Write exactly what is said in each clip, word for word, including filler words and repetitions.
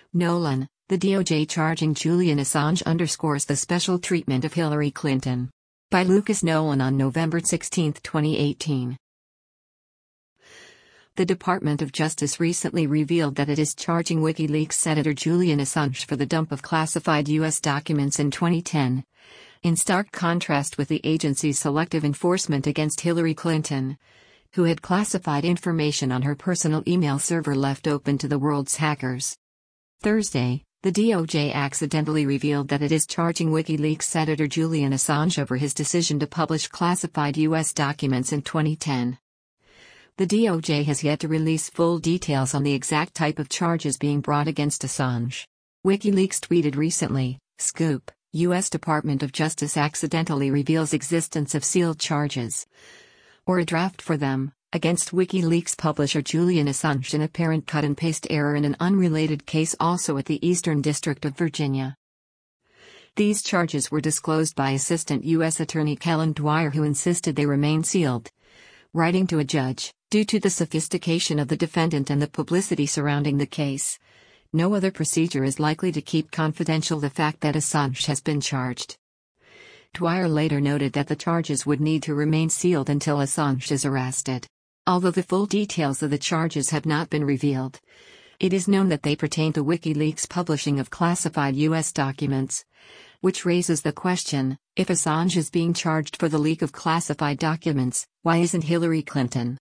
Nolan, the D O J charging Julian Assange underscores the special treatment of Hillary Clinton. By Lucas Nolan on November sixteenth, twenty eighteen. The Department of Justice recently revealed that it is charging WikiLeaks Senator Julian Assange for the dump of classified U S documents in twenty ten. In stark contrast with the agency's selective enforcement against Hillary Clinton, who had classified information on her personal email server left open to the world's hackers. Thursday, the D O J accidentally revealed that it is charging WikiLeaks Senator Julian Assange over his decision to publish classified U S documents in twenty ten. The D O J has yet to release full details on the exact type of charges being brought against Assange. WikiLeaks tweeted recently, "Scoop, U S Department of Justice accidentally reveals existence of sealed charges, or a draft for them, against WikiLeaks publisher Julian Assange, an apparent cut-and-paste error in an unrelated case also at the Eastern District of Virginia." These charges were disclosed by Assistant U S Attorney Kellen Dwyer, who insisted they remain sealed. Writing to a judge, "Due to the sophistication of the defendant and the publicity surrounding the case, no other procedure is likely to keep confidential the fact that Assange has been charged." Dwyer later noted that the charges would need to remain sealed until Assange is arrested. Although the full details of the charges have not been revealed, it is known that they pertain to WikiLeaks' publishing of classified U S documents, which raises the question, if Assange is being charged for the leak of classified documents, why isn't Hillary Clinton?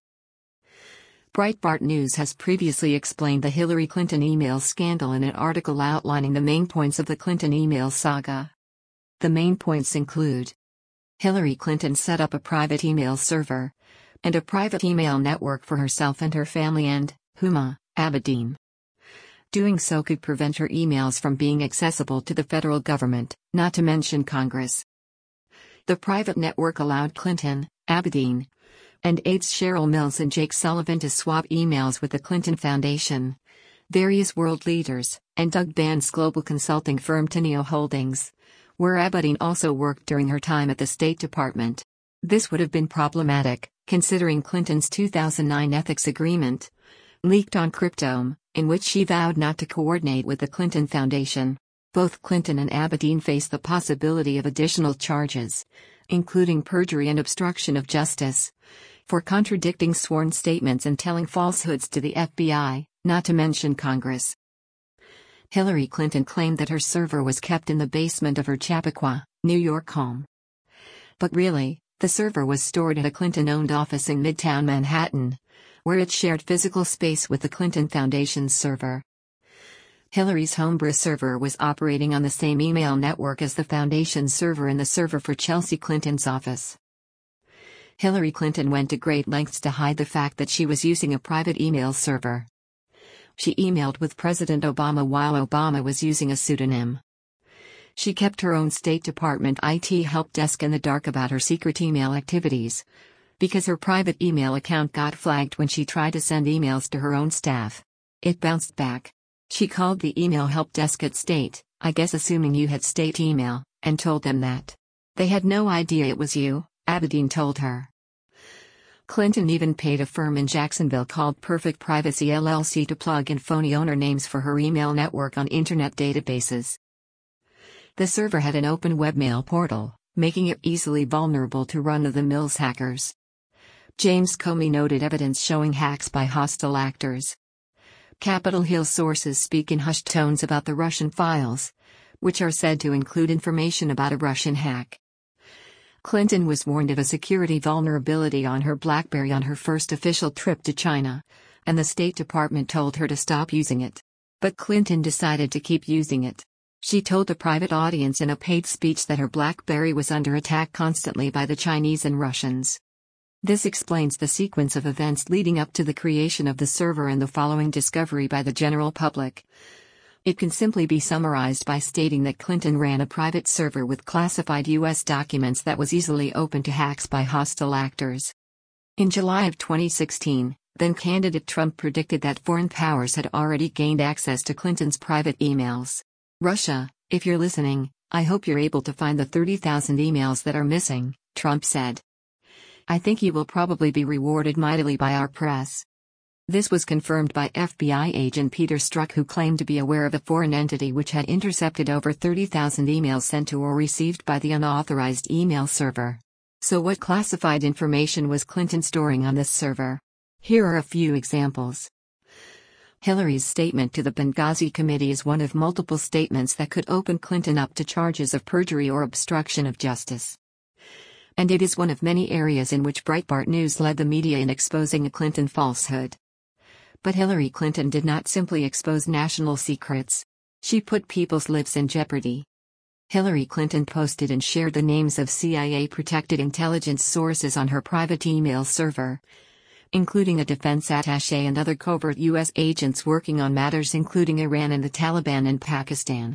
Breitbart News has previously explained the Hillary Clinton email scandal in an article outlining the main points of the Clinton email saga. The main points include: Hillary Clinton set up a private email server and a private email network for herself and her family, and Huma Abedin. Doing so could prevent her emails from being accessible to the federal government, not to mention Congress. The private network allowed Clinton, Abedin, and aides Cheryl Mills and Jake Sullivan to swap emails with the Clinton Foundation, various world leaders, and Doug Band's global consulting firm Teneo Holdings, where Abedin also worked during her time at the State Department. This would have been problematic, considering Clinton's two thousand nine ethics agreement, leaked on Cryptome, in which she vowed not to coordinate with the Clinton Foundation. Both Clinton and Abedin face the possibility of additional charges, including perjury and obstruction of justice, for contradicting sworn statements and telling falsehoods to the F B I, not to mention Congress. Hillary Clinton claimed that her server was kept in the basement of her Chappaqua, New York home. But really, the server was stored at a Clinton-owned office in Midtown Manhattan, where it shared physical space with the Clinton Foundation's server. Hillary's Homebrew server was operating on the same email network as the Foundation's server and the server for Chelsea Clinton's office. Hillary Clinton went to great lengths to hide the fact that she was using a private email server. She emailed with President Obama while Obama was using a pseudonym. She kept her own State Department I T help desk in the dark about her secret email activities, because her private email account got flagged when she tried to send emails to her own staff. It bounced back. She called the email help desk at State, I guess assuming you had State email, and told them that. They had no idea it was you, Abedin told her. Clinton even paid a firm in Jacksonville called Perfect Privacy L L C to plug in phony owner names for her email network on internet databases. The server had an open webmail portal, making it easily vulnerable to run-of-the-mill hackers. James Comey noted evidence showing hacks by hostile actors. Capitol Hill sources speak in hushed tones about the Russian files, which are said to include information about a Russian hack. Clinton was warned of a security vulnerability on her BlackBerry on her first official trip to China, and the State Department told her to stop using it. But Clinton decided to keep using it. She told the private audience in a paid speech that her BlackBerry was under attack constantly by the Chinese and Russians. This explains the sequence of events leading up to the creation of the server and the following discovery by the general public. It can simply be summarized by stating that Clinton ran a private server with classified U S documents that was easily open to hacks by hostile actors. In July of twenty sixteen, then-candidate Trump predicted that foreign powers had already gained access to Clinton's private emails. "Russia, if you're listening, I hope you're able to find the thirty thousand emails that are missing," Trump said. "I think you will probably be rewarded mightily by our press." This was confirmed by F B I agent Peter Strzok, who claimed to be aware of a foreign entity which had intercepted over thirty thousand emails sent to or received by the unauthorized email server. So what classified information was Clinton storing on this server? Here are a few examples. Hillary's statement to the Benghazi Committee is one of multiple statements that could open Clinton up to charges of perjury or obstruction of justice. And it is one of many areas in which Breitbart News led the media in exposing a Clinton falsehood. But Hillary Clinton did not simply expose national secrets. She put people's lives in jeopardy. Hillary Clinton posted and shared the names of C I A-protected intelligence sources on her private email server, including a defense attaché and other covert U S agents working on matters including Iran and the Taliban in Pakistan.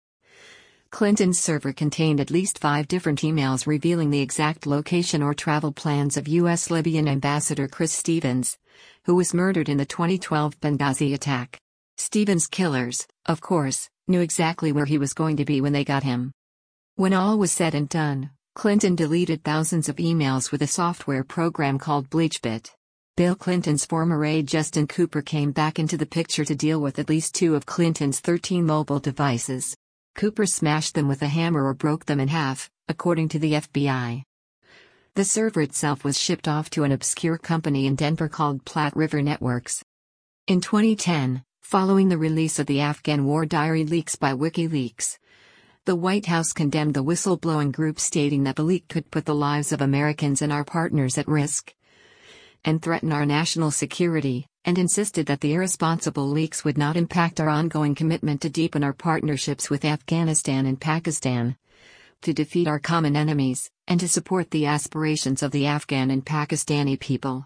Clinton's server contained at least five different emails revealing the exact location or travel plans of U S Libyan Ambassador Chris Stevens, who was murdered in the twenty twelve Benghazi attack. Stevens' killers, of course, knew exactly where he was going to be when they got him. When all was said and done, Clinton deleted thousands of emails with a software program called BleachBit. Bill Clinton's former aide Justin Cooper came back into the picture to deal with at least two of Clinton's thirteen mobile devices. Cooper smashed them with a hammer or broke them in half, according to the F B I. The server itself was shipped off to an obscure company in Denver called Platte River Networks. In twenty ten, following the release of the Afghan War Diary leaks by WikiLeaks, the White House condemned the whistleblowing group, stating that the leak could put the lives of Americans and our partners at risk and threaten our national security, and insisted that the irresponsible leaks would not impact our ongoing commitment to deepen our partnerships with Afghanistan and Pakistan, to defeat our common enemies, and to support the aspirations of the Afghan and Pakistani people.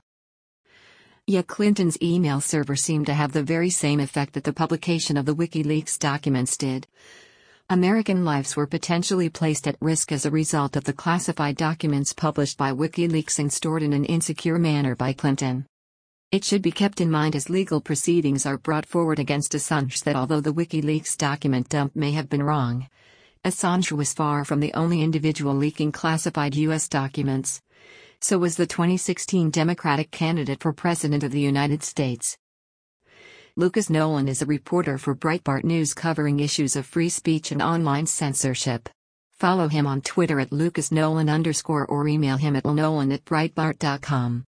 Yet Clinton's email server seemed to have the very same effect that the publication of the WikiLeaks documents did. American lives were potentially placed at risk as a result of the classified documents published by WikiLeaks and stored in an insecure manner by Clinton. It should be kept in mind as legal proceedings are brought forward against Assange that although the WikiLeaks document dump may have been wrong, Assange was far from the only individual leaking classified U S documents. So was the twenty sixteen Democratic candidate for President of the United States. Lucas Nolan is a reporter for Breitbart News covering issues of free speech and online censorship. Follow him on Twitter at lucasnolan underscore or email him at nolan at breitbart dot com.